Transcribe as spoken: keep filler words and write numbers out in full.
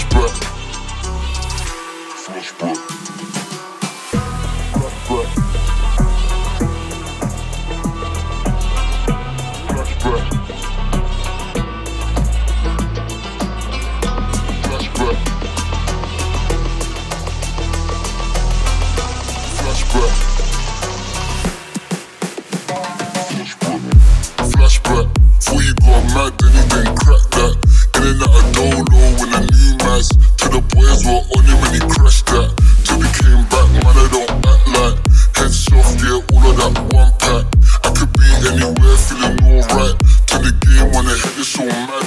Flashback. Flashback. Flashback. Flashback. Flashback. Flashback. Flashback. Before you got mad, then you didn't crack that. In and out of dolo when a new mass. To the boys were on him and he crashed that. Till he came back, man, I don't act like. Heads off, yeah, all of that one pack. I could be anywhere feeling alright. Till the game on the head is so mad.